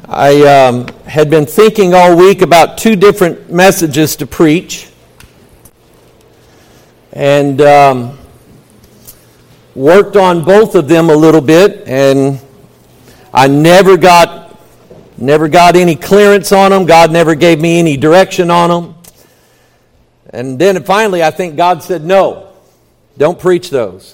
I had been thinking all week about two different messages to preach, and worked on both of them a little bit, and I never got any clearance on them. God never gave me any direction on them. And then finally, I think God said, no, don't preach those.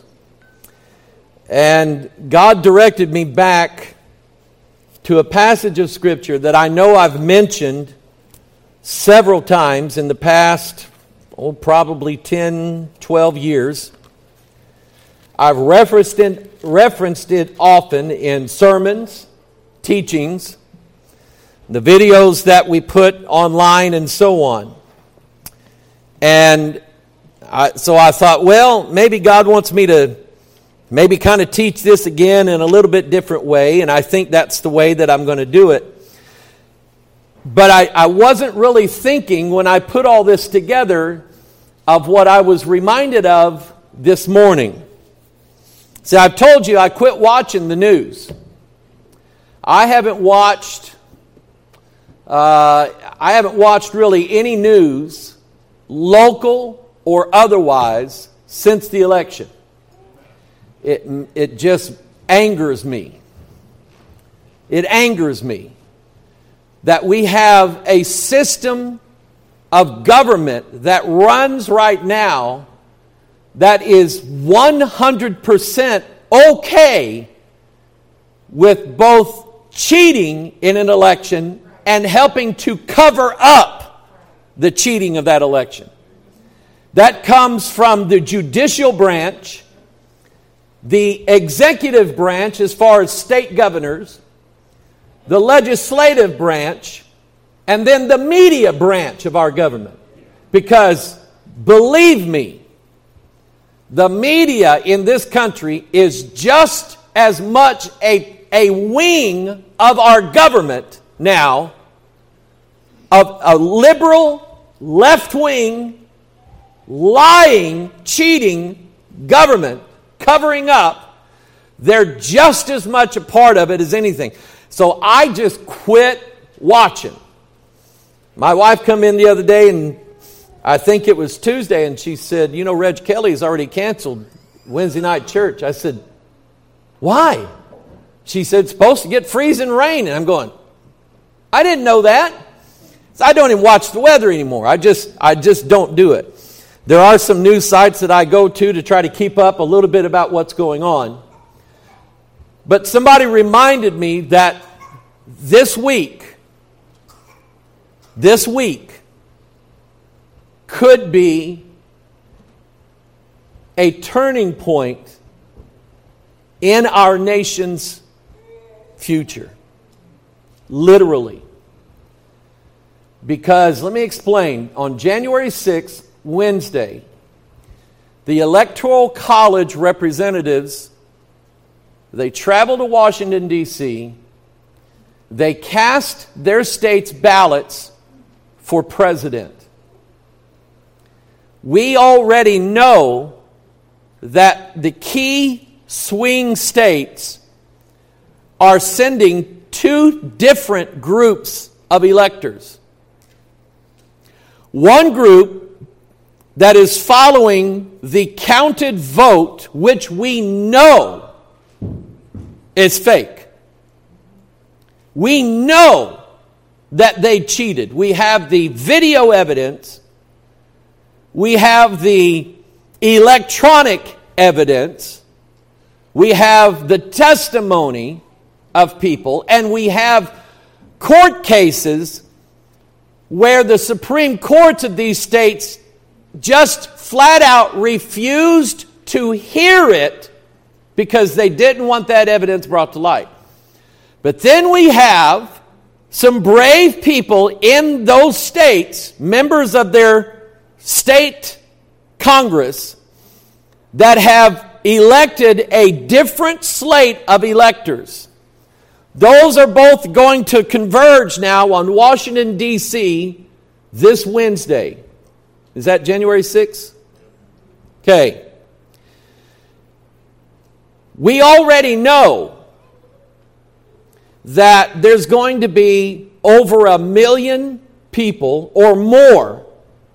And God directed me back to a passage of Scripture that I know I've mentioned several times in the past, probably 10, 12 years. I've referenced it often in sermons, teachings, the videos that we put online and so on. And so I thought, well, maybe God wants me to maybe kind of teach this again in a little bit different way, and I think that's the way that I'm going to do it. But I wasn't really thinking when I put all this together of what I was reminded of this morning. See, I've told you I quit watching the news. I haven't watched really any news, local or otherwise, since the election. It just angers me. It angers me that we have a system of government that runs right now that is 100% okay with both cheating in an election and helping to cover up the cheating of that election. That comes from the judicial branch, the executive branch as far as state governors, the legislative branch, and then the media branch of our government. Because, believe me, the media in this country is just as much a wing of our government now, of a liberal, left-wing, lying, cheating government covering up. They're just as much a part of it as anything. So I just quit watching. My wife come in the other day, and I think it was Tuesday, and she said, you know, Reg Kelly's already canceled Wednesday night church. I said, why? She said, it's supposed to get freezing rain. And I'm going, I didn't know that. So I don't even watch the weather anymore. I just don't do it. There are some news sites that I go to try to keep up a little bit about what's going on. But somebody reminded me that this week could be a turning point in our nation's future. Literally. Because, let me explain, on January 6th, Wednesday, the Electoral College representatives, they traveled to Washington, D.C., they cast their state's ballots for president. We already know that the key swing states are sending two different groups of electors. One group that is following the counted vote, which we know is fake. We know that they cheated. We have the video evidence. We have the electronic evidence. We have the testimony of people. And we have court cases where the Supreme Courts of these states just flat out refused to hear it because they didn't want that evidence brought to light. But then we have some brave people in those states, members of their state Congress, that have elected a different slate of electors. Those are both going to converge now on Washington, D.C. this Wednesday. Is that January 6th? Okay. We already know that there's going to be over 1 million people or more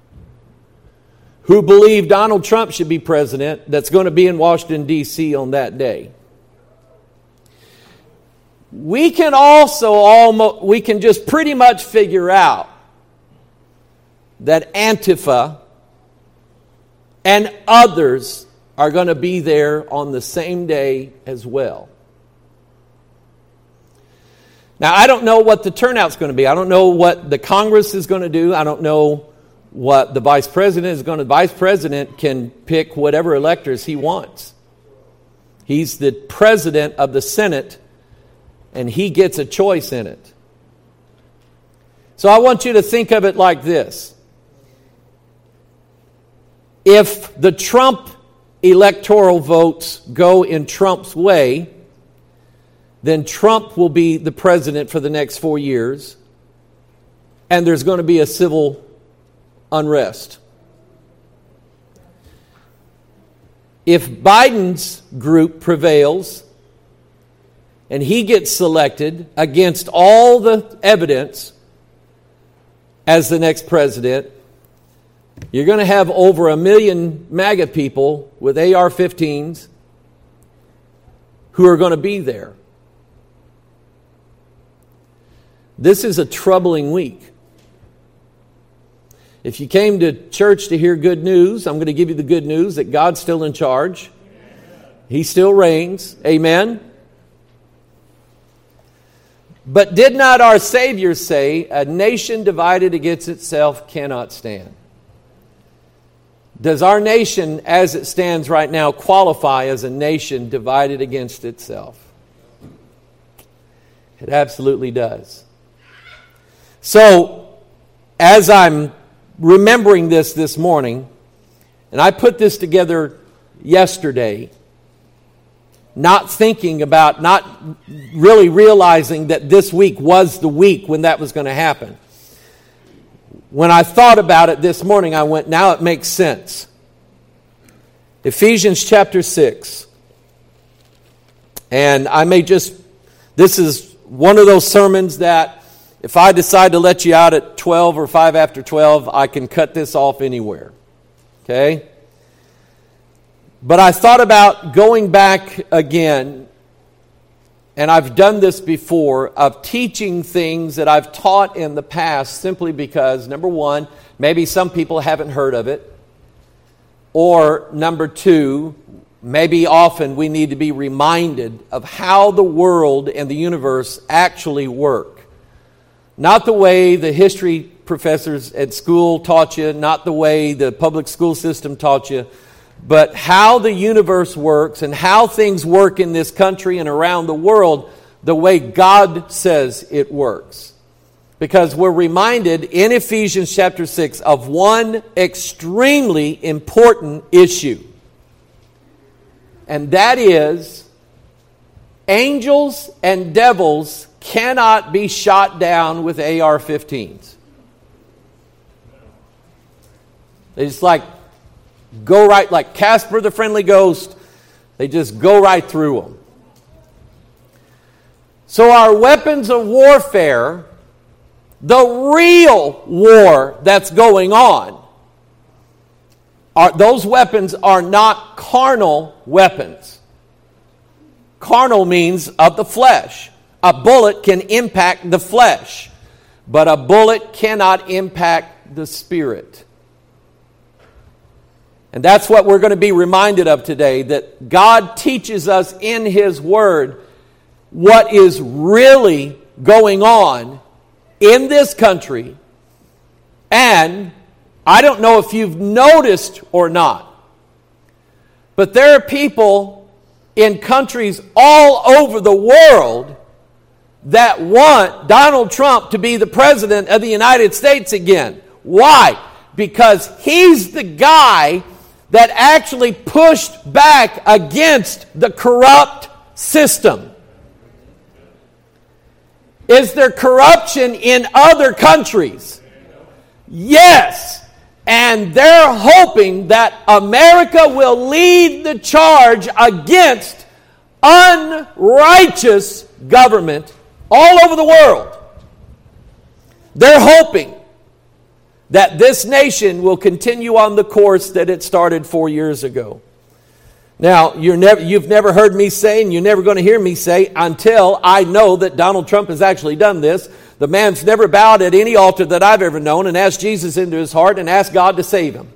who believe Donald Trump should be president that's going to be in Washington, D.C. on that day. We can just pretty much figure out that Antifa and others are going to be there on the same day as well. Now, I don't know what the turnout's going to be. I don't know what the Congress is going to do. I don't know what the Vice President is going to do. The Vice President can pick whatever electors he wants. He's the President of the Senate, and he gets a choice in it. So I want you to think of it like this. If the Trump electoral votes go in Trump's way, then Trump will be the president for the next 4 years, and there's going to be a civil unrest. If Biden's group prevails and he gets selected against all the evidence as the next president, you're going to have over 1 million MAGA people with AR-15s who are going to be there. This is a troubling week. If you came to church to hear good news, I'm going to give you the good news that God's still in charge. He still reigns. Amen. But did not our Savior say, a nation divided against itself cannot stand? Does our nation, as it stands right now, qualify as a nation divided against itself? It absolutely does. So, as I'm remembering this morning, and I put this together yesterday, not really realizing that this week was the week when that was going to happen. When I thought about it this morning, I went, now it makes sense. Ephesians chapter 6. And this is one of those sermons that if I decide to let you out at 12 or 5 after 12, I can cut this off anywhere. Okay? But I thought about going back again, and I've done this before, of teaching things that I've taught in the past simply because, number one, maybe some people haven't heard of it. Or number two, maybe often we need to be reminded of how the world and the universe actually work. Not the way the history professors at school taught you, not the way the public school system taught you, but how the universe works and how things work in this country and around the world the way God says it works. Because we're reminded in Ephesians chapter 6 of one extremely important issue. And that is, angels and devils cannot be shot down with AR-15s. They just go right, like Casper the Friendly Ghost, they just go right through them. So our weapons of warfare, the real war that's going on, those weapons are not carnal weapons. Carnal means of the flesh. A bullet can impact the flesh, but a bullet cannot impact the spirit. And that's what we're going to be reminded of today, that God teaches us in His Word what is really going on in this country. And I don't know if you've noticed or not, but there are people in countries all over the world that want Donald Trump to be the president of the United States again. Why? Because he's the guy that actually pushed back against the corrupt system. Is there corruption in other countries? Yes. And they're hoping that America will lead the charge against unrighteous government all over the world. They're hoping that this nation will continue on the course that it started 4 years ago. Now, you've never heard me say, and you're never going to hear me say, until I know that Donald Trump has actually done this. The man's never bowed at any altar that I've ever known and asked Jesus into his heart and asked God to save him.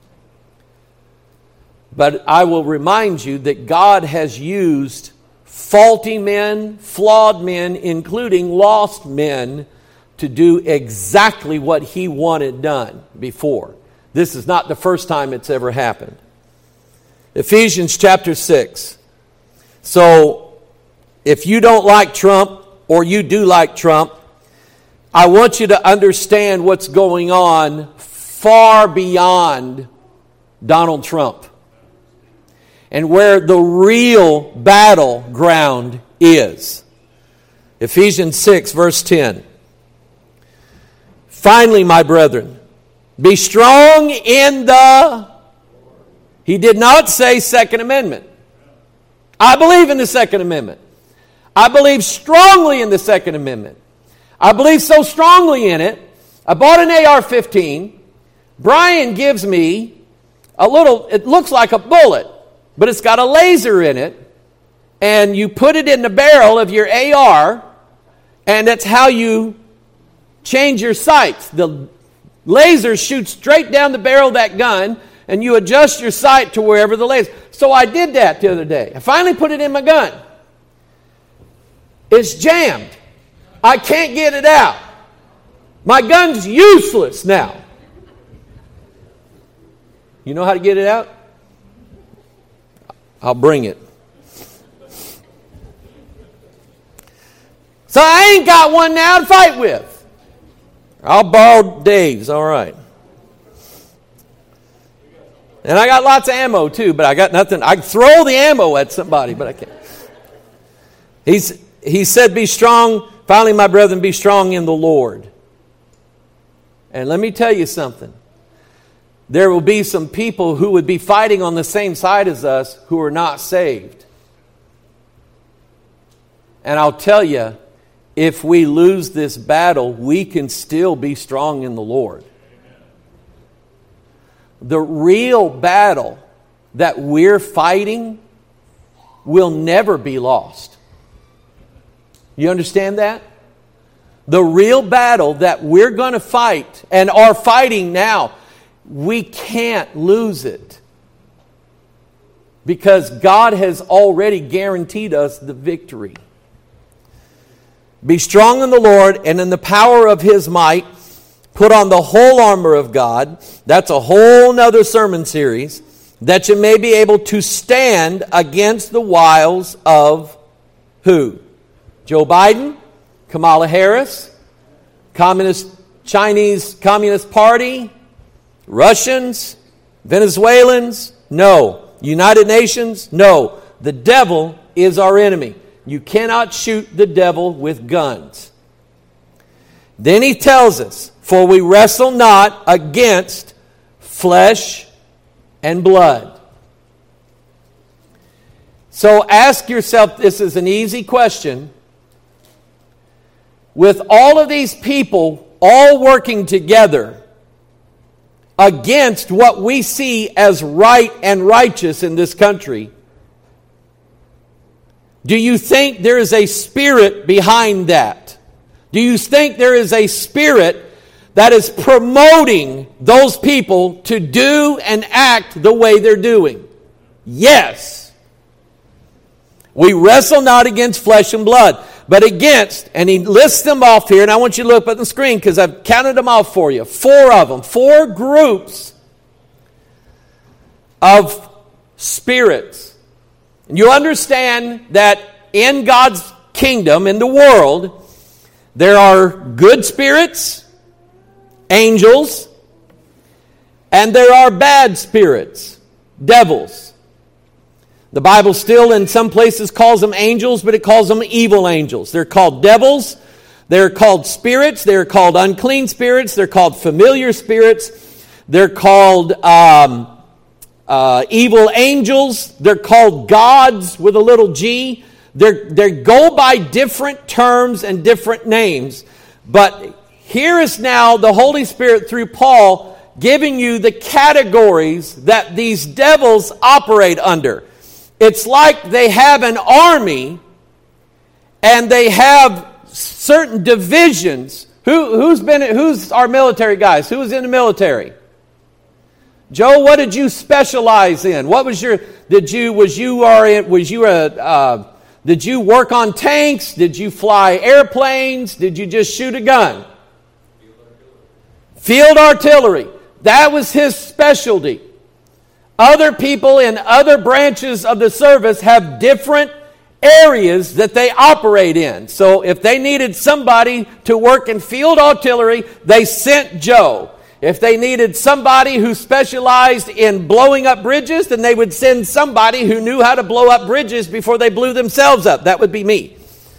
But I will remind you that God has used faulty men, flawed men, including lost men, to do exactly what He wanted done before. This is not the first time it's ever happened. Ephesians chapter 6. So, if you don't like Trump, or you do like Trump, I want you to understand what's going on far beyond Donald Trump, and where the real battleground is. Ephesians 6, verse 10. Finally, my brethren, be strong in the... He did not say Second Amendment. I believe in the Second Amendment. I believe strongly in the Second Amendment. I believe so strongly in it, I bought an AR-15. Brian gives me a little, it looks like a bullet, but it's got a laser in it, and you put it in the barrel of your AR, and that's how you change your sights. The laser shoots straight down the barrel of that gun, and you adjust your sight to wherever the laser. So I did that the other day. I finally put it in my gun. It's jammed. I can't get it out. My gun's useless now. You know how to get it out? I'll bring it. So I ain't got one now to fight with. I'll borrow Dave's, all right. And I got lots of ammo too, but I got nothing. I can throw the ammo at somebody, but I can't. He said, be strong. Finally, my brethren, be strong in the Lord. And let me tell you something. There will be some people who would be fighting on the same side as us who are not saved. And I'll tell you, if we lose this battle, we can still be strong in the Lord. The real battle that we're fighting will never be lost. You understand that? The real battle that we're going to fight and are fighting now, we can't lose it. Because God has already guaranteed us the victory. Be strong in the Lord and in the power of His might. Put on the whole armor of God. That's a whole nother sermon series. That you may be able to stand against the wiles of who? Joe Biden? Kamala Harris? Chinese Communist Party? Russians? Venezuelans? No. United Nations? No. The devil is our enemy. You cannot shoot the devil with guns. Then he tells us, for we wrestle not against flesh and blood. So ask yourself, this is an easy question. With all of these people all working together against what we see as right and righteous in this country, do you think there is a spirit behind that? Do you think there is a spirit that is promoting those people to do and act the way they're doing? Yes. We wrestle not against flesh and blood, but against, and he lists them off here, and I want you to look up at the screen because I've counted them off for you. 4 of them, 4 groups of spirits. And you understand that in God's kingdom, in the world, there are good spirits, angels, and there are bad spirits, devils. The Bible still in some places calls them angels, but it calls them evil angels. They're called devils, they're called spirits, they're called unclean spirits, they're called familiar spirits, they're called evil angels, they're called gods with a little g. They go by different terms and different names. But here is now the Holy Spirit through Paul giving you the categories that these devils operate under. It's like they have an army and they have certain divisions. Who's our military guys? Who's in the military? Joe, what did you specialize in? What was your? Did you work on tanks? Did you fly airplanes? Did you just shoot a gun? Field artillery. That was his specialty. Other people in other branches of the service have different areas that they operate in. So if they needed somebody to work in field artillery, they sent Joe. If they needed somebody who specialized in blowing up bridges, then they would send somebody who knew how to blow up bridges before they blew themselves up. That would be me.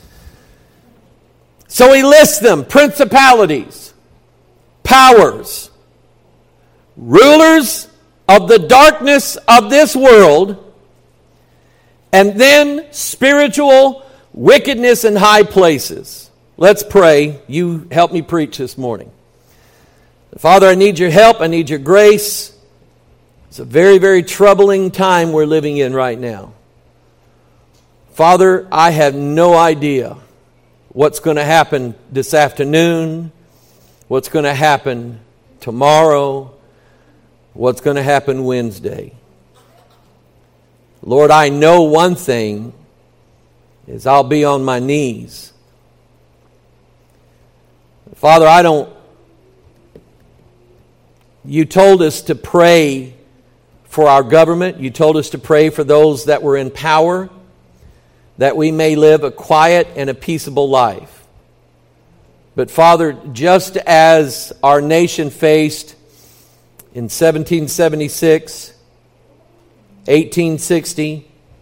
So he lists them: principalities, powers, rulers of the darkness of this world, and then spiritual wickedness in high places. Let's pray. You help me preach this morning. Father, I need your help. I need your grace. It's a very, very troubling time we're living in right now. Father, I have no idea what's going to happen this afternoon, what's going to happen tomorrow, what's going to happen Wednesday. Lord, I know one thing is I'll be on my knees. Father, you told us to pray for our government. You told us to pray for those that were in power, that we may live a quiet and a peaceable life. But Father, just as our nation faced in 1776, 1860,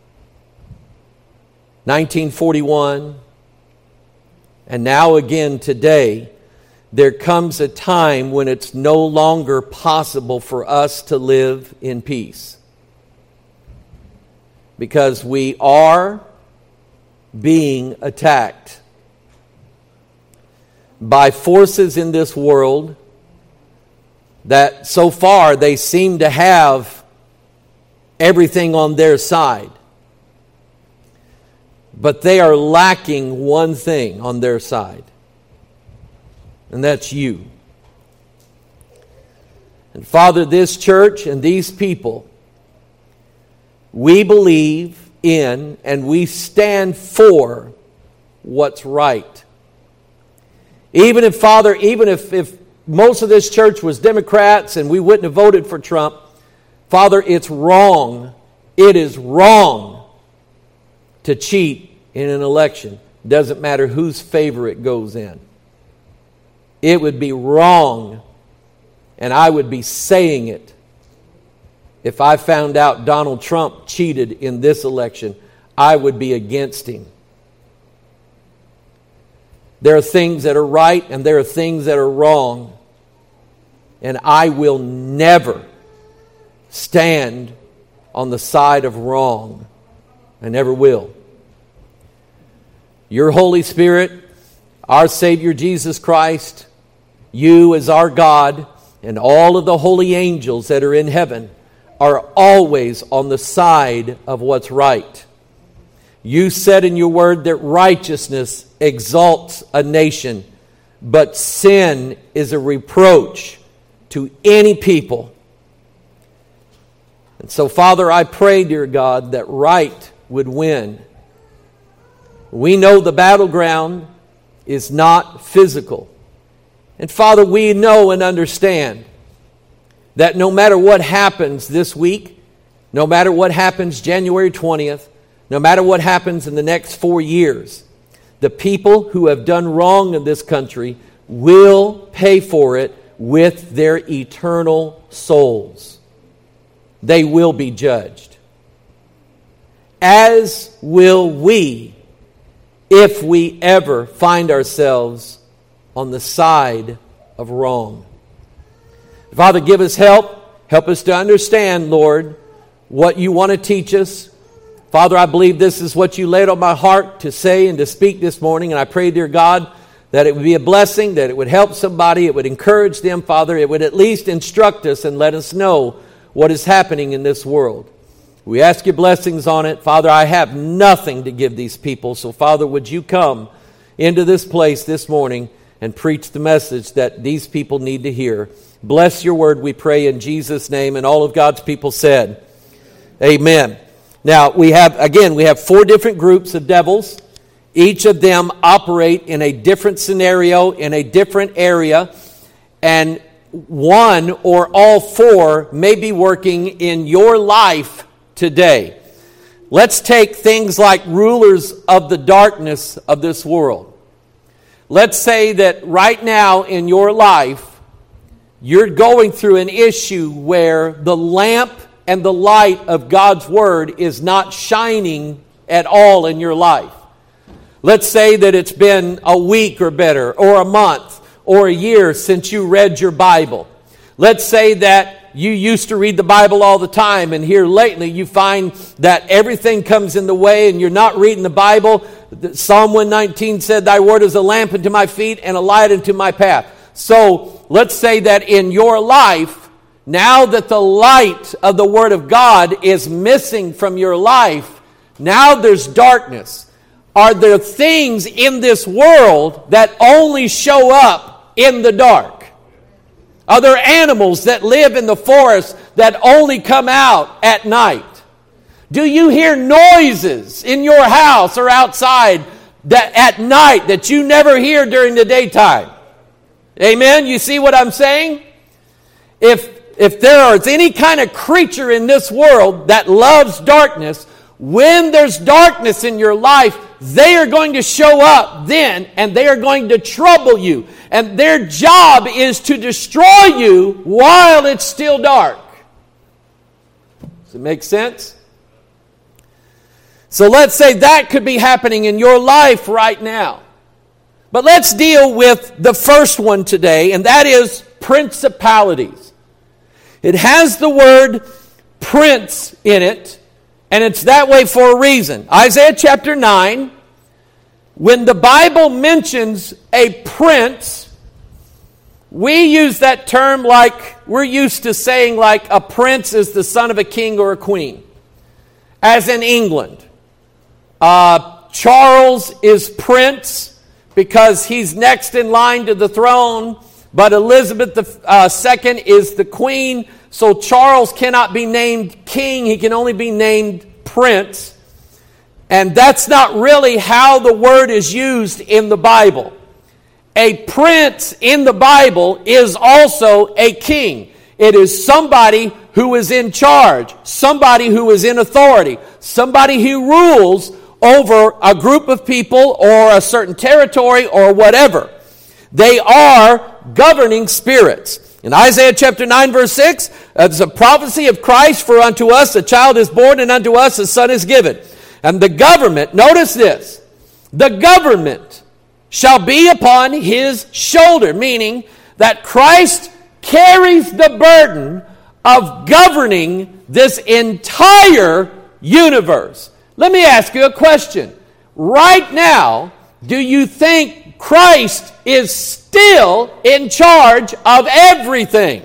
1941, and now again today, there comes a time when it's no longer possible for us to live in peace. Because we are being attacked by forces in this world that so far they seem to have everything on their side. But they are lacking one thing on their side. And that's you. And Father, this church and these people, we believe in and we stand for what's right. Even if, Father, if most of this church was Democrats and we wouldn't have voted for Trump, Father, it's wrong. It is wrong to cheat in an election. Doesn't matter whose favor it goes in. It would be wrong, and I would be saying it, if I found out Donald Trump cheated in this election. I would be against him. There are things that are right and there are things that are wrong. And I will never stand on the side of wrong. I never will. Your Holy Spirit, our Savior Jesus Christ, you as our God, and all of the holy angels that are in heaven are always on the side of what's right. You said in your word that righteousness exalts a nation, but sin is a reproach to any people. And so, Father, I pray, dear God, that right would win. We know the battleground is not physical. And Father, we know and understand that no matter what happens this week, no matter what happens January 20th, no matter what happens in the next 4 years, the people who have done wrong in this country will pay for it with their eternal souls. They will be judged. As will we, if we ever find ourselves on the side of wrong. Father, give us help. Help us to understand, Lord, what you want to teach us. Father, I believe this is what you laid on my heart to say and to speak this morning. And I pray, dear God, that it would be a blessing, that it would help somebody, it would encourage them, Father. It would at least instruct us and let us know what is happening in this world. We ask your blessings on it. Father, I have nothing to give these people. So, Father, would you come into this place this morning and preach the message that these people need to hear. Bless your word, we pray in Jesus' name. And all of God's people said, amen. Now, we have 4 different groups of devils. Each of them operate in a different scenario, in a different area. And one or all 4 may be working in your life today. Let's take things like rulers of the darkness of this world. Let's say that right now in your life, you're going through an issue where the lamp and the light of God's Word is not shining at all in your life. Let's say that it's been a week or better, or a month, or a year since you read your Bible. Let's say that you used to read the Bible all the time, and here lately you find that everything comes in the way and you're not reading the Bible. Psalm 119 said, thy word is a lamp unto my feet and a light unto my path. So let's say that in your life, now that the light of the Word of God is missing from your life, now there's darkness. Are there things in this world that only show up in the dark? Are there animals that live in the forest that only come out at night? Do you hear noises in your house or outside that at night that you never hear during the daytime? Amen? You see what I'm saying? If there is any kind of creature in this world that loves darkness, when there's darkness in your life, they are going to show up then, and they are going to trouble you. And their job is to destroy you while it's still dark. Does it make sense? So let's say that could be happening in your life right now. But let's deal with the first one today, and that is principalities. It has the word prince in it, and it's that way for a reason. Isaiah chapter 9, when the Bible mentions a prince, we use that term like we're used to saying like a prince is the son of a king or a queen. As in England, Charles is prince because he's next in line to the throne, but Elizabeth II is the queen, so Charles cannot be named king, he can only be named prince. And that's not really how the word is used in the Bible. A prince in the Bible is also a king. It is somebody who is in charge, somebody who is in authority, somebody who rules over a group of people or a certain territory or whatever. They are governing spirits. In Isaiah chapter 9 verse 6, it's a prophecy of Christ, for unto us a child is born and unto us a son is given. And the government, notice this, the government shall be upon his shoulder, meaning that Christ carries the burden of governing this entire universe. Let me ask you a question. Right now, do you think Christ is still in charge of everything?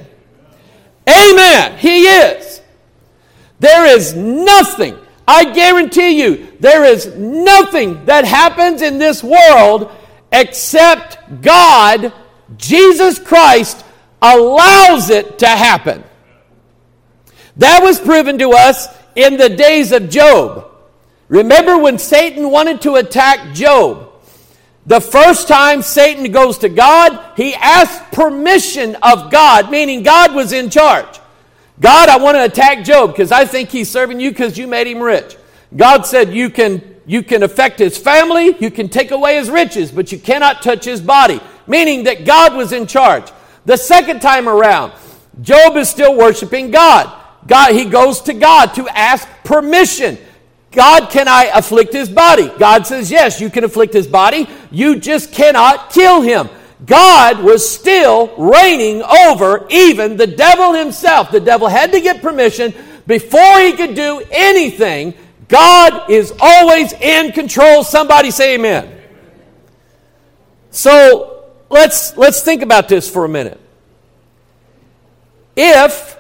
Amen. He is. There is nothing, I guarantee you, there is nothing that happens in this world except God, Jesus Christ, allows it to happen. That was proven to us in the days of Job. Remember when Satan wanted to attack Job? The first time Satan goes to God, he asked permission of God, meaning God was in charge. God, I want to attack Job because I think he's serving you because you made him rich. God said, you can affect his family, you can take away his riches, but you cannot touch his body. Meaning that God was in charge. The second time around, Job is still worshiping God. He goes to God to ask permission. God, can I afflict his body? God says, yes, you can afflict his body. You just cannot kill him. God was still reigning over even the devil himself. The devil had to get permission before he could do anything. God is always in control. Somebody say amen. So let's think about this for a minute. If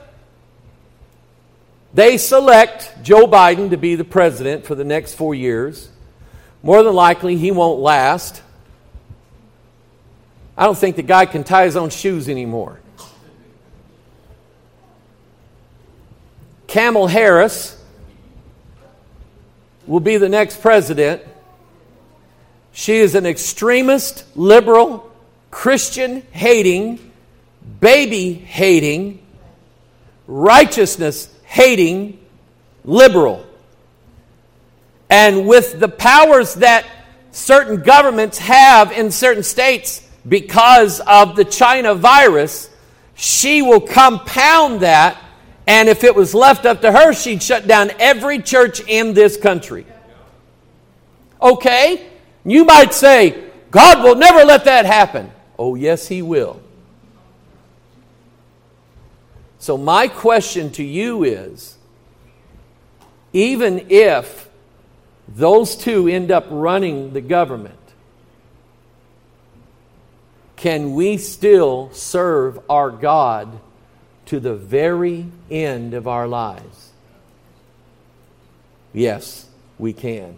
they select Joe Biden to be the president for the next 4 years, more than likely he won't last. I don't think the guy can tie his own shoes anymore. Kamala Harris will be the next president. She is an extremist, liberal, Christian-hating, baby-hating, righteousness-hating liberal. And with the powers that certain governments have in certain states because of the China virus, she will compound that. And if it was left up to her, she'd shut down every church in this country. Okay? You might say, God will never let that happen. Oh, yes, He will. So my question to you is, even if those two end up running the government, can we still serve our God to the very end of our lives? Yes, we can.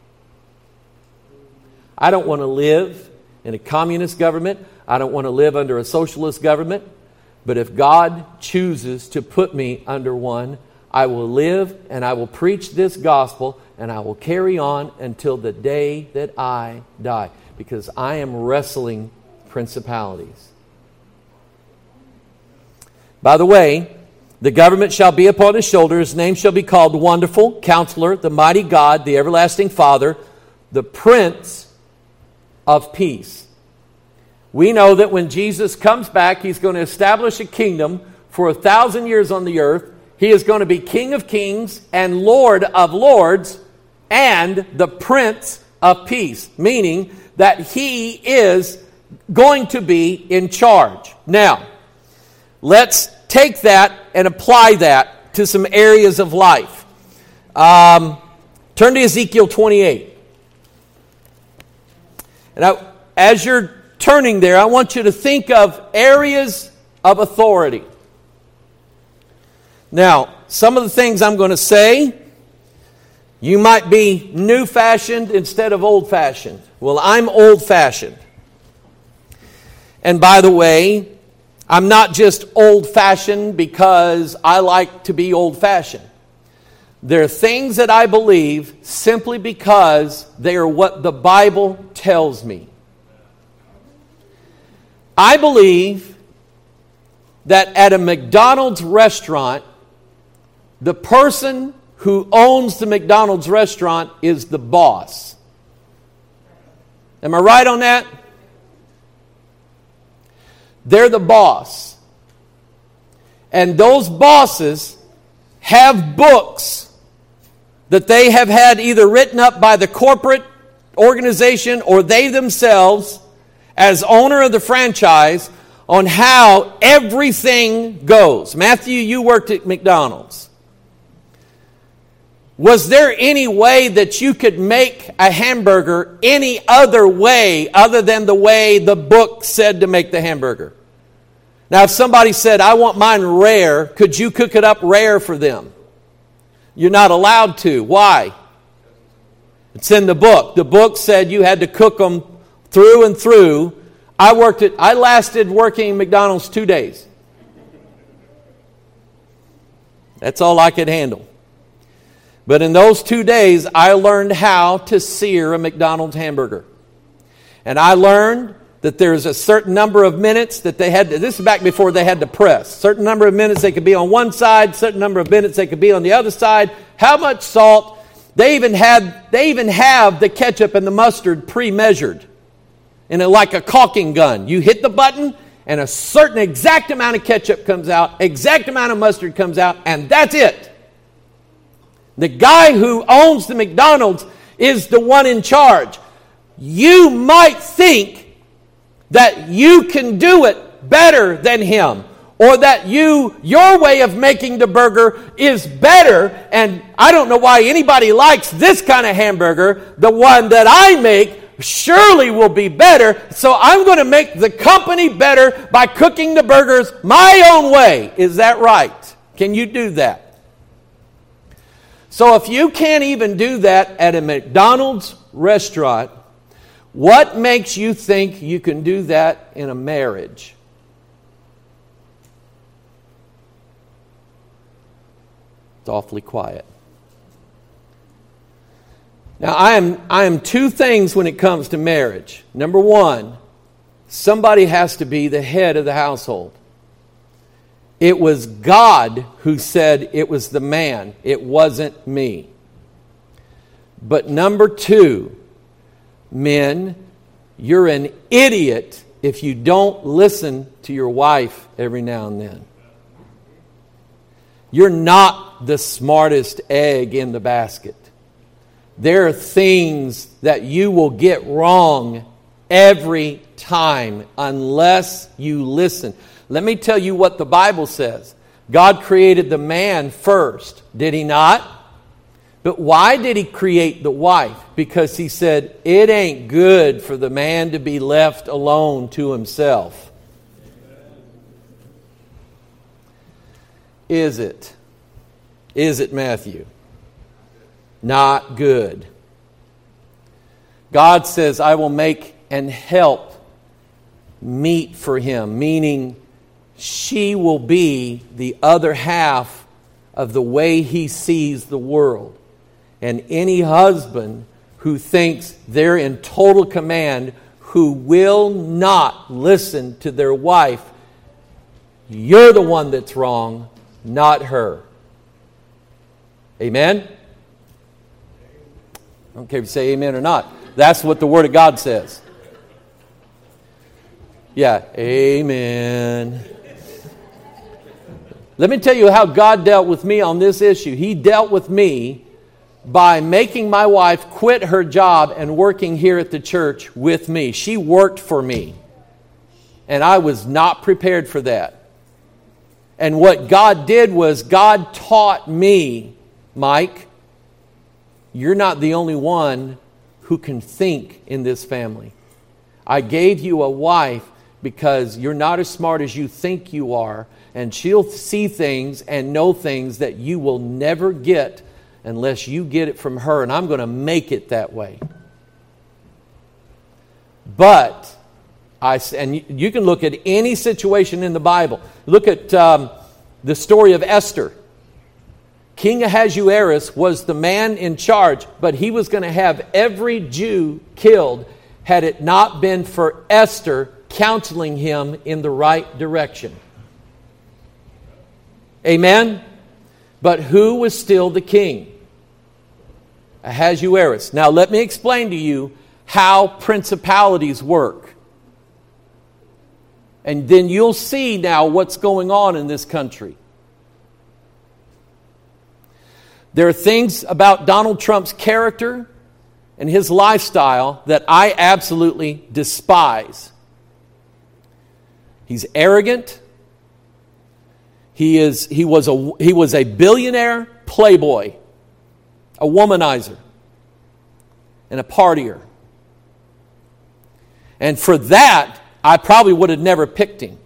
I don't want to live in a communist government. I don't want to live under a socialist government. But if God chooses to put me under one, I will live and I will preach this gospel and I will carry on until the day that I die. Because I am wrestling principalities. By the way, the government shall be upon his shoulders. His name shall be called Wonderful, Counselor, the Mighty God, the Everlasting Father, the Prince of Peace. We know that when Jesus comes back, He's going to establish a kingdom for 1,000 years on the earth. He is going to be King of Kings and Lord of Lords and the Prince of Peace, meaning that He is going to be in charge. Now, let's take that and apply that to some areas of life. Turn to Ezekiel 28. And as you're turning there, I want you to think of areas of authority. Now, some of the things I'm going to say, you might be new-fashioned instead of old-fashioned. Well, I'm old-fashioned. And by the way, I'm not just old-fashioned because I like to be old-fashioned. There are things that I believe simply because they are what the Bible tells me. I believe that at a McDonald's restaurant, the person who owns the McDonald's restaurant is the boss. Am I right on that? They're the boss. And those bosses have books that they have had either written up by the corporate organization or they themselves as owner of the franchise on how everything goes. Matthew, you worked at McDonald's. Was there any way that you could make a hamburger any other way other than the way the book said to make the hamburger? Now, if somebody said, I want mine rare, could you cook it up rare for them? You're not allowed to. Why? It's in the book. The book said you had to cook them through and through. I lasted working at McDonald's 2 days. That's all I could handle. But in those 2 days, I learned how to sear a McDonald's hamburger. And I learned that there's a certain number of minutes that they had to, this is back before they had to press. Certain number of minutes they could be on one side, certain number of minutes they could be on the other side. How much salt? They even have the ketchup and the mustard pre-measured. In like a caulking gun. You hit the button and a certain exact amount of ketchup comes out, exact amount of mustard comes out, and that's it. The guy who owns the McDonald's is the one in charge. You might think that you can do it better than him, or that your way of making the burger is better, and I don't know why anybody likes this kind of hamburger. The one that I make surely will be better, so I'm going to make the company better by cooking the burgers my own way. Is that right? Can you do that? So if you can't even do that at a McDonald's restaurant, what makes you think you can do that in a marriage? It's awfully quiet. Now, I am two things when it comes to marriage. Number one, somebody has to be the head of the household. It was God who said it was the man. It wasn't me. But number two, men, you're an idiot if you don't listen to your wife every now and then. You're not the smartest egg in the basket. There are things that you will get wrong every time unless you listen. Let me tell you what the Bible says. God created the man first, did He not? But why did He create the wife? Because He said, it ain't good for the man to be left alone to himself. Is it? Is it, Matthew? Not good. God says, I will make and help meet for him, meaning she will be the other half of the way he sees the world. And any husband who thinks they're in total command, who will not listen to their wife, you're the one that's wrong, not her. Amen? I don't care if you say amen or not. That's what the Word of God says. Yeah, amen. Let me tell you how God dealt with me on this issue. He dealt with me by making my wife quit her job and working here at the church with me. She worked for me. And I was not prepared for that. And what God did was God taught me, Mike, you're not the only one who can think in this family. I gave you a wife because you're not as smart as you think you are, and she'll see things and know things that you will never get unless you get it from her, and I'm going to make it that way. But, and you can look at any situation in the Bible. Look at the story of Esther. King Ahasuerus was the man in charge, but he was going to have every Jew killed had it not been for Esther counseling him in the right direction. Amen? But who was still the king? Ahasuerus. Now let me explain to you how principalities work. And then you'll see now what's going on in this country. There are things about Donald Trump's character and his lifestyle that I absolutely despise. He's arrogant. He was a billionaire playboy, a womanizer, and a partier. And for that, I probably would have never picked him.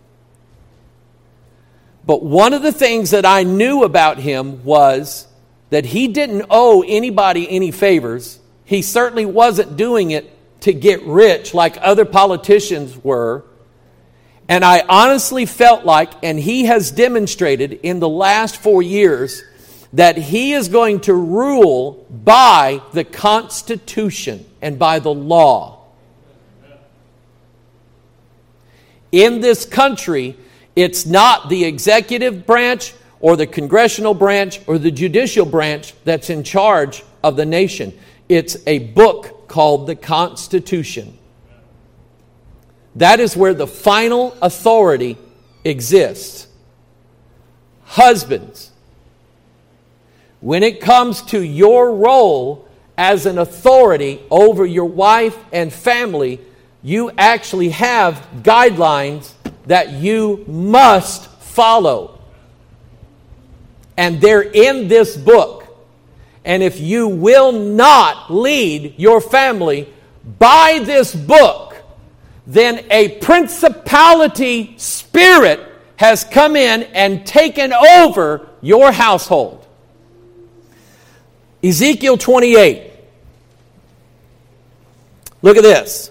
But one of the things that I knew about him was that he didn't owe anybody any favors. He certainly wasn't doing it to get rich like other politicians were. And I honestly felt like, and he has demonstrated in the last 4 years, that he is going to rule by the Constitution and by the law. In this country, it's not the executive branch or the congressional branch or the judicial branch that's in charge of the nation. It's a book called the Constitution. That is where the final authority exists. Husbands, when it comes to your role as an authority over your wife and family, you actually have guidelines that you must follow. And they're in this book. And if you will not lead your family by this book, then a principality spirit has come in and taken over your household. Ezekiel 28. Look at this.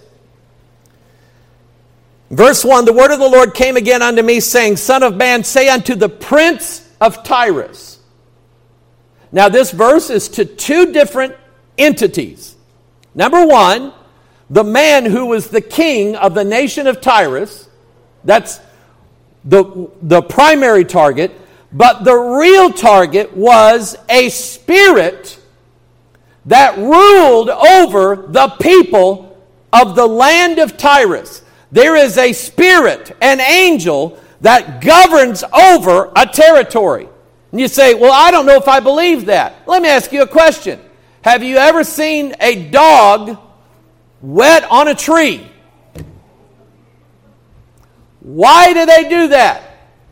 Verse 1, the word of the Lord came again unto me, saying, Son of man, say unto the prince of Tyrus. Now this verse is to two different entities. Number one, the man who was the king of the nation of Tyrus. That's the primary target. But the real target was a spirit that ruled over the people of the land of Tyrus. There is a spirit, an angel, that governs over a territory. And you say, well, I don't know if I believe that. Let me ask you a question. Have you ever seen a dog wet on a tree? Why do they do that?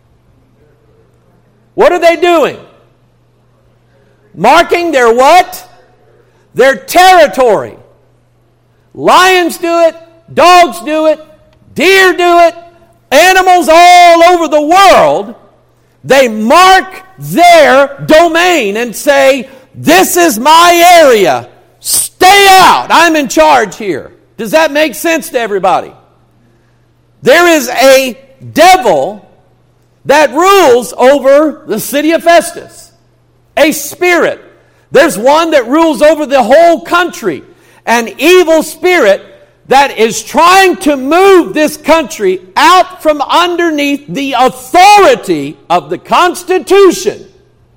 What are they doing? Marking their what? Their territory. Lions do it. Dogs do it. Deer do it. Animals all over the world. They mark their domain and say, this is my area. Stay out. I'm in charge here. Does that make sense to everybody? There is a devil that rules over the city of Festus. A spirit. There's one that rules over the whole country. An evil spirit that is trying to move this country out from underneath the authority of the Constitution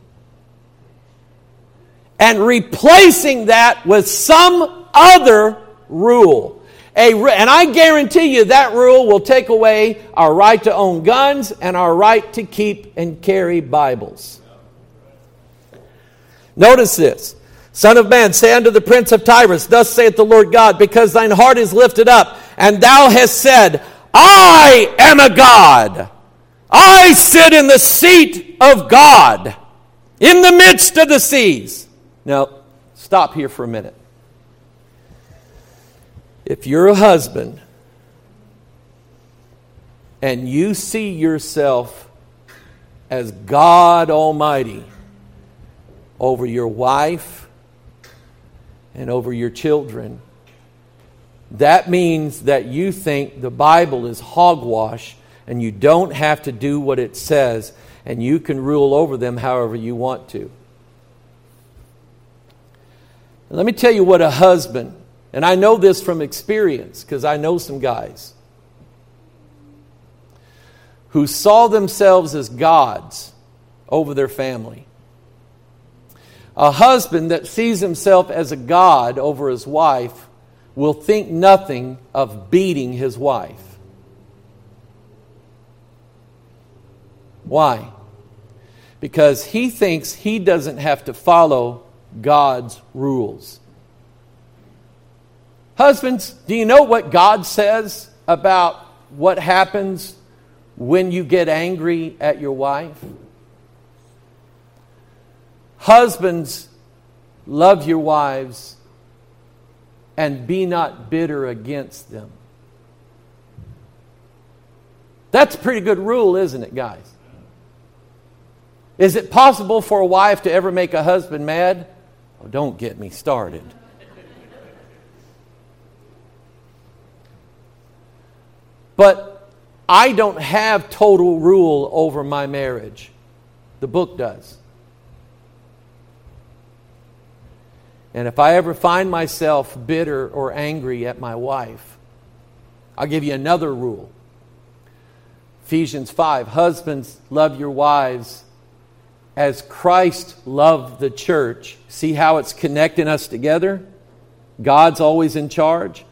and replacing that with some other rule. And I guarantee you that rule will take away our right to own guns and our right to keep and carry Bibles. Notice this. Son of man, say unto the prince of Tyrus, thus saith the Lord God, because thine heart is lifted up, and thou hast said, I am a God. I sit in the seat of God, in the midst of the seas. Now, stop here for a minute. If you're a husband, and you see yourself as God Almighty over your wife, and over your children, that means that you think the Bible is hogwash and you don't have to do what it says and you can rule over them however you want to. Let me tell you what a husband, and I know this from experience because I know some guys who saw themselves as gods over their family. A husband that sees himself as a god over his wife will think nothing of beating his wife. Why? Because he thinks he doesn't have to follow God's rules. Husbands, do you know what God says about what happens when you get angry at your wife? Husbands, love your wives and be not bitter against them. That's a pretty good rule, isn't it, guys? Is it possible for a wife to ever make a husband mad? Oh, don't get me started. But I don't have total rule over my marriage. The book does. And if I ever find myself bitter or angry at my wife, I'll give you another rule. Ephesians 5, husbands, love your wives as Christ loved the church. See how it's connecting us together? God's always in charge.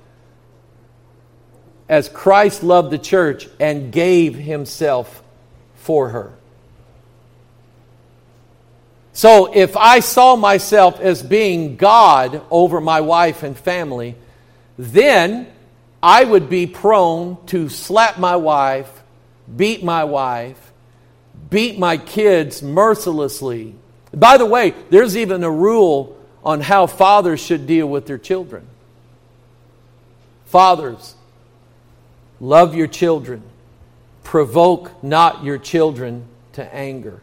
As Christ loved the church and gave himself for her. So if I saw myself as being God over my wife and family, then I would be prone to slap my wife, beat my wife, beat my kids mercilessly. By the way, there's even a rule on how fathers should deal with their children. Fathers, love your children. Provoke not your children to anger.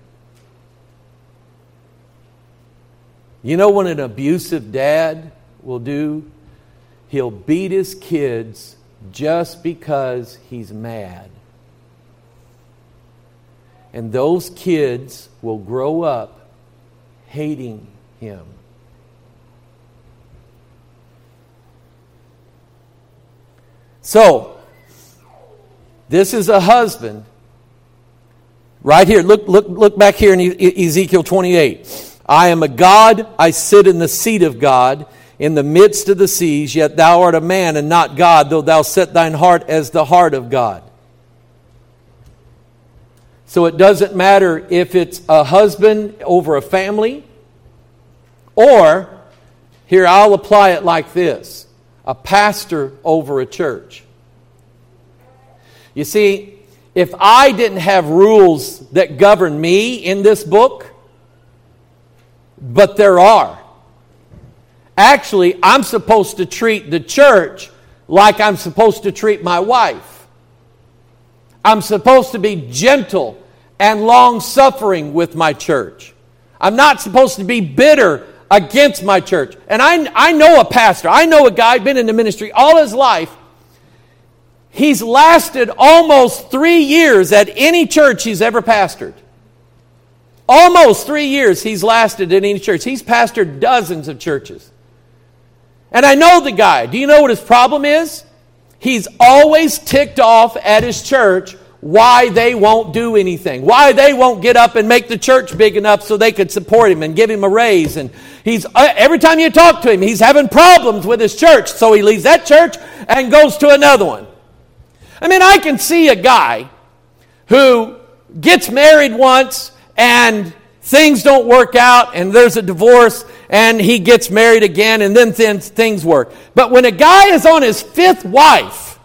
You know what an abusive dad will do? He'll beat his kids just because he's mad. And those kids will grow up hating him. So, this is a husband. Right here, look back here in Ezekiel 28. I am a God, I sit in the seat of God, in the midst of the seas, yet thou art a man and not God, though thou set thine heart as the heart of God. So it doesn't matter if it's a husband over a family, or, here I'll apply it like this, a pastor over a church. You see, if I didn't have rules that govern me in this book, but there are. Actually, I'm supposed to treat the church like I'm supposed to treat my wife. I'm supposed to be gentle and long-suffering with my church. I'm not supposed to be bitter against my church. And I know a pastor. I know a guy, been in the ministry all his life. He's lasted almost 3 years at any church he's ever pastored. Almost 3 years he's lasted in any church. He's pastored dozens of churches. And I know the guy. Do you know what his problem is? He's always ticked off at his church why they won't do anything. Why they won't get up and make the church big enough so they could support him and give him a raise. And he's every time you talk to him, he's having problems with his church. So he leaves that church and goes to another one. I mean, I can see a guy who gets married once and things don't work out, and there's a divorce, and he gets married again, and then things work. But when a guy is on his 5th wife,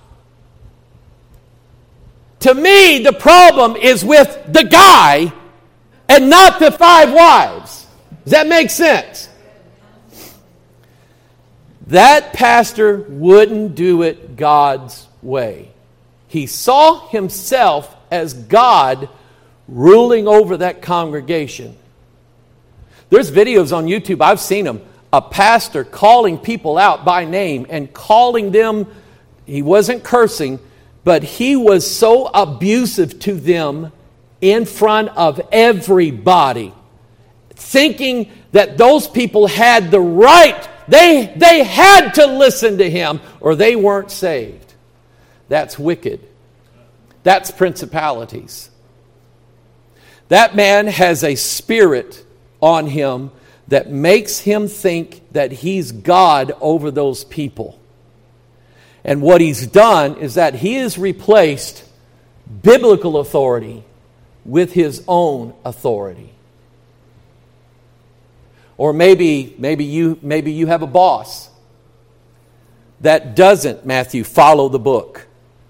to me, the problem is with the guy and not the 5 wives. Does that make sense? That pastor wouldn't do it God's way. He saw himself as God ruling over that congregation. There's videos on YouTube, I've seen them, a pastor calling people out by name and calling them, he wasn't cursing, but he was so abusive to them in front of everybody, thinking that those people had the right, they had to listen to him or they weren't saved. That's wicked. That's principalities. That man has a spirit on him that makes him think that he's God over those people. And what he's done is that he has replaced biblical authority with his own authority. Or maybe you have a boss that doesn't, Matthew, follow the book.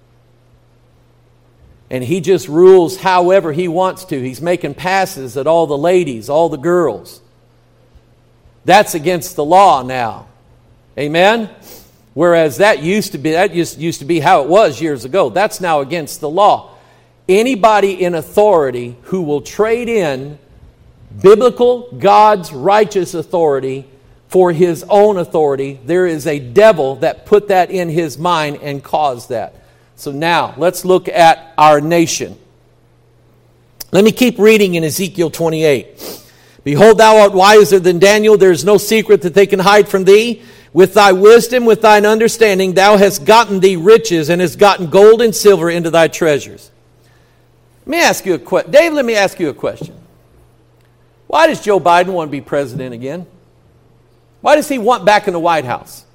And he just rules however he wants to. He's making passes at all the ladies, all the girls. That's against the law now. Amen? Whereas that used to be how it was years ago. That's now against the law. Anybody in authority who will trade in biblical, God's righteous authority for his own authority, there is a devil that put that in his mind and caused that. So now, let's look at our nation. Let me keep reading in Ezekiel 28. Behold, thou art wiser than Daniel. There is no secret that they can hide from thee. With thy wisdom, with thine understanding, thou hast gotten thee riches and hast gotten gold and silver into thy treasures. Let me ask you a question. Dave, let me ask you a question. Why does Joe Biden want to be president again? Why does he want back in the White House?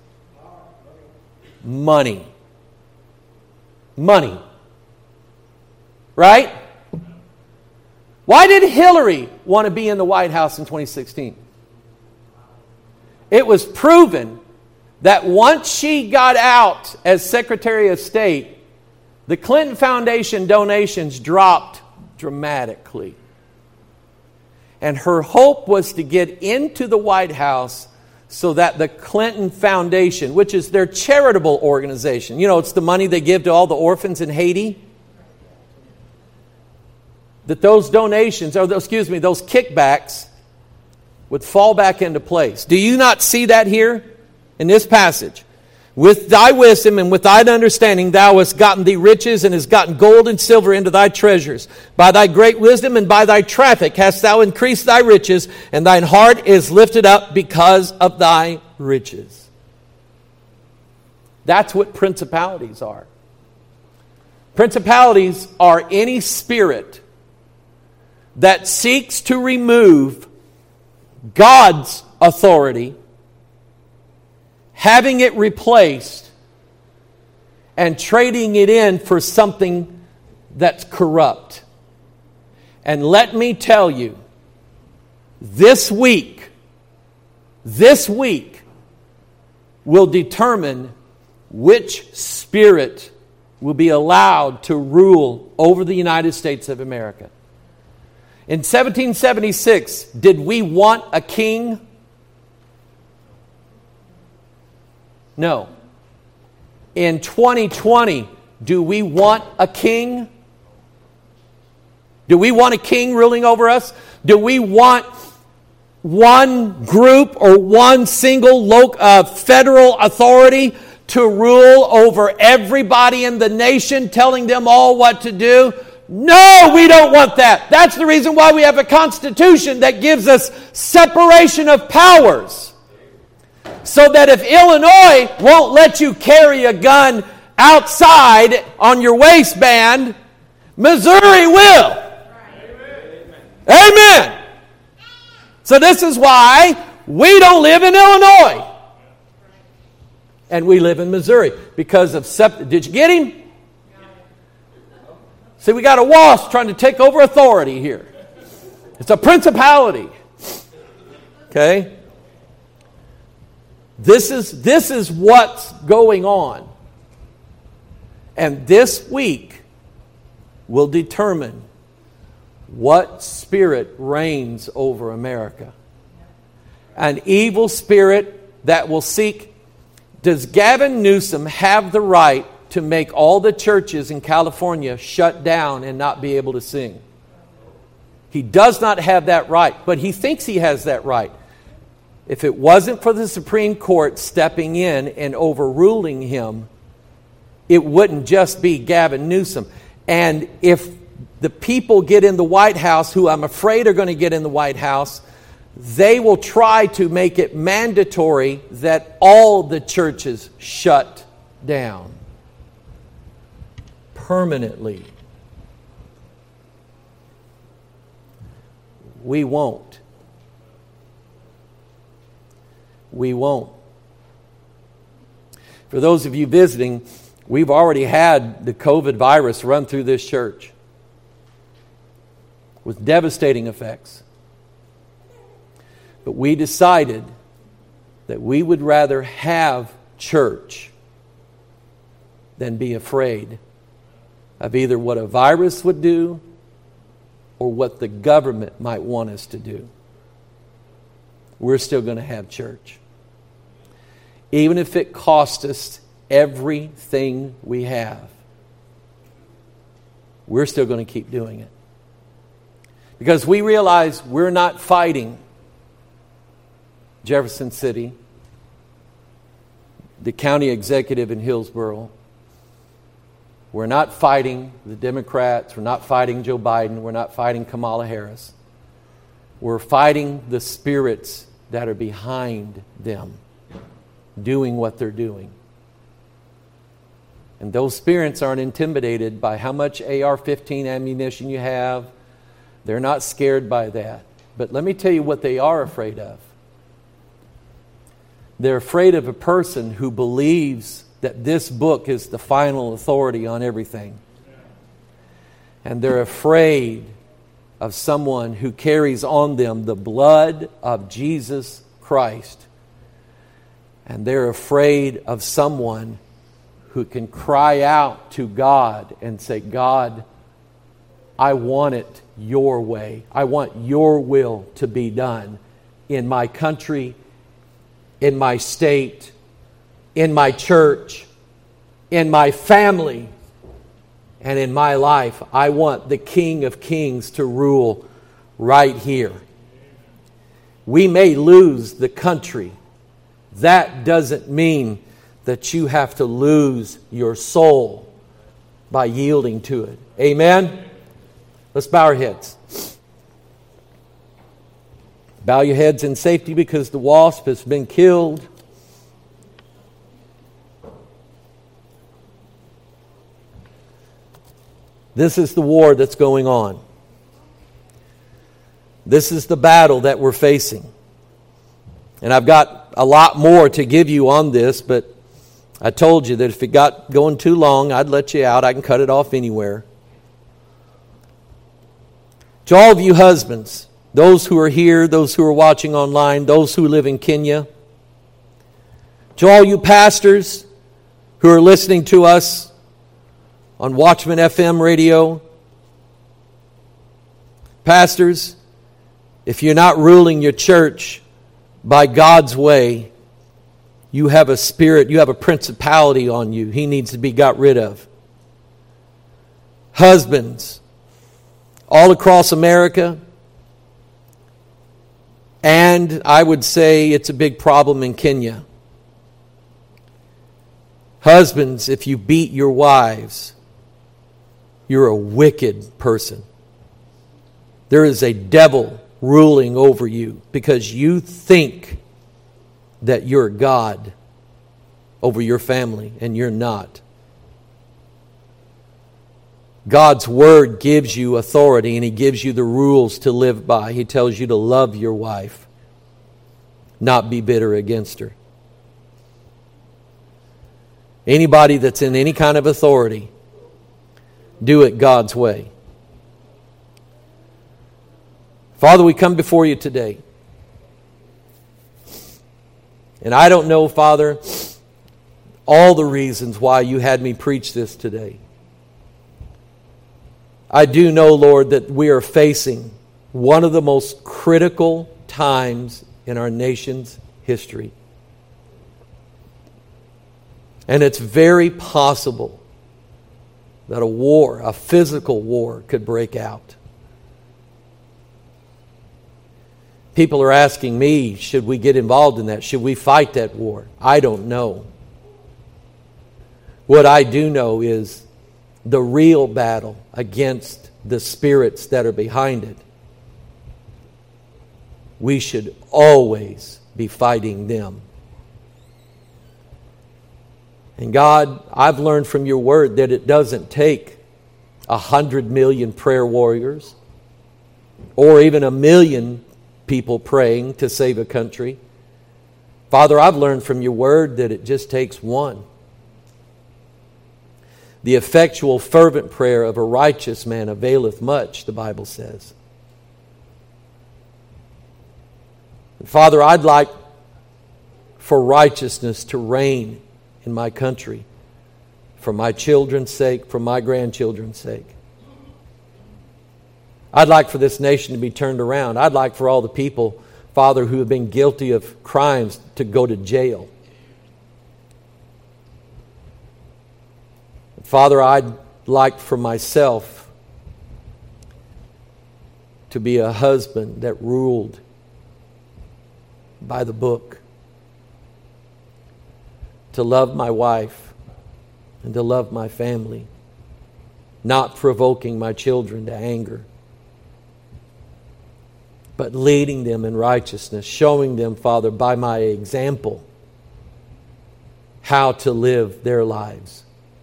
Money. Money. Right? Why did Hillary want to be in the White House in 2016? It was proven that once she got out as Secretary of State, the Clinton Foundation donations dropped dramatically. And her hope was to get into the White House so that the Clinton Foundation, which is their charitable organization, it's the money they give to all the orphans in Haiti, that those donations, those kickbacks would fall back into place. Do you not see that here in this passage? With thy wisdom and with thine understanding thou hast gotten thee riches, and hast gotten gold and silver into thy treasures. By thy great wisdom and by thy traffic hast thou increased thy riches, and thine heart is lifted up because of thy riches. That's what principalities are. Principalities are any spirit that seeks to remove God's authority, having it replaced, and trading it in for something that's corrupt. And let me tell you, this week will determine which spirit will be allowed to rule over the United States of America. In 1776, did we want a king? No. In 2020, do we want a king? Do we want a king ruling over us? Do we want one group or one single federal authority to rule over everybody in the nation, telling them all what to do? No, we don't want that. That's the reason why we have a constitution that gives us separation of powers. So that if Illinois won't let you carry a gun outside on your waistband, Missouri will. Amen. So this is why we don't live in Illinois. And we live in Missouri because of did you get him? See, we got a wasp trying to take over authority here. It's a principality. Okay? This is what's going on. And this week will determine what spirit reigns over America. An evil spirit that will seek. Does Gavin Newsom have the right to make all the churches in California shut down and not be able to sing? He does not have that right, but he thinks he has that right. If it wasn't for the Supreme Court stepping in and overruling him, it wouldn't just be Gavin Newsom. And if the people get in the White House, who I'm afraid are going to get in the White House, they will try to make it mandatory that all the churches shut down permanently. We won't. We won't. For those of you visiting, we've already had the COVID virus run through this church with devastating effects. But we decided that we would rather have church than be afraid of either what a virus would do or what the government might want us to do. We're still going to have church. Even if it costs us everything we have, we're still going to keep doing it. Because we realize we're not fighting Jefferson City, the county executive in Hillsborough. We're not fighting the Democrats. We're not fighting Joe Biden. We're not fighting Kamala Harris. We're fighting the spirits that are behind them doing what they're doing. And those spirits aren't intimidated by how much AR-15 ammunition you have. They're not scared by that. But let me tell you what they are afraid of. They're afraid of a person who believes that this book is the final authority on everything. And they're afraid of someone who carries on them the blood of Jesus Christ. And they're afraid of someone who can cry out to God and say, God, I want it your way. I want your will to be done in my country, in my state, in my church, in my family, and in my life. I want the King of Kings to rule right here. We may lose the country. That doesn't mean that you have to lose your soul by yielding to it. Amen? Let's bow our heads. Bow your heads in safety because the wasp has been killed. This is the war that's going on. This is the battle that we're facing. And I've got a lot more to give you on this, but I told you that if it got going too long, I'd let you out. I can cut it off anywhere. To all of you husbands, those who are here, those who are watching online, those who live in Kenya, to all you pastors who are listening to us on Watchman FM radio, pastors, if you're not ruling your church by God's way, you have a spirit, you have a principality on you. He needs to be got rid of. Husbands, all across America, and I would say it's a big problem in Kenya. Husbands, if you beat your wives, you're a wicked person. There is a devil ruling over you because you think that you're God over your family, and you're not. God's Word gives you authority, and He gives you the rules to live by. He tells you to love your wife, not be bitter against her. Anybody that's in any kind of authority, do it God's way. Father, we come before you today. And I don't know, Father, all the reasons why you had me preach this today. I do know, Lord, that we are facing one of the most critical times in our nation's history. And it's very possible that a war, a physical war, could break out. People are asking me, should we get involved in that? Should we fight that war? I don't know. What I do know is the real battle against the spirits that are behind it. We should always be fighting them. And God, I've learned from your word that it doesn't take 100 million prayer warriors or even 1 million people praying to save a country. Father, I've learned from your word that it just takes one. The effectual fervent prayer of a righteous man availeth much, the Bible says. And Father, I'd like for righteousness to reign in my country for my children's sake, for my grandchildren's sake. I'd like for this nation to be turned around. I'd like for all the people, Father, who have been guilty of crimes to go to jail. Father, I'd like for myself to be a husband that ruled by the book, to love my wife and to love my family, not provoking my children to anger, but leading them in righteousness, showing them, Father, by my example, how to live their lives.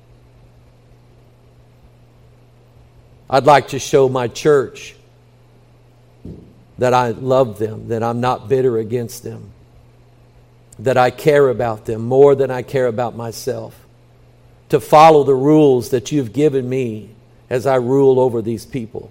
I'd like to show my church that I love them, that I'm not bitter against them, that I care about them more than I care about myself, to follow the rules that you've given me as I rule over these people.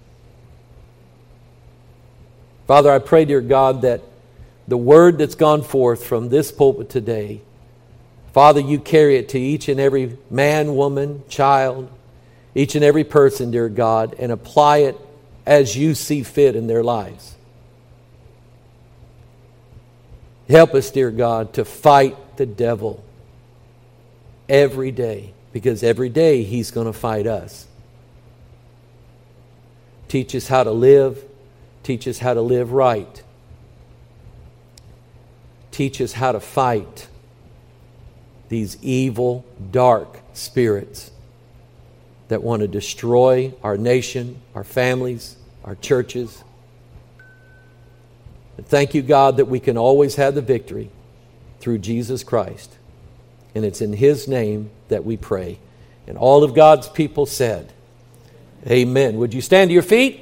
Father, I pray, dear God, that the word that's gone forth from this pulpit today, Father, you carry it to each and every man, woman, child, each and every person, dear God, and apply it as you see fit in their lives. Help us, dear God, to fight the devil every day, because every day he's going to fight us. Teach us how to live. Teach us how to live right. Teach us how to fight these evil, dark spirits that want to destroy our nation, our families, our churches. And thank you, God, that we can always have the victory through Jesus Christ. And it's in His name that we pray. And all of God's people said, Amen. Would you stand to your feet?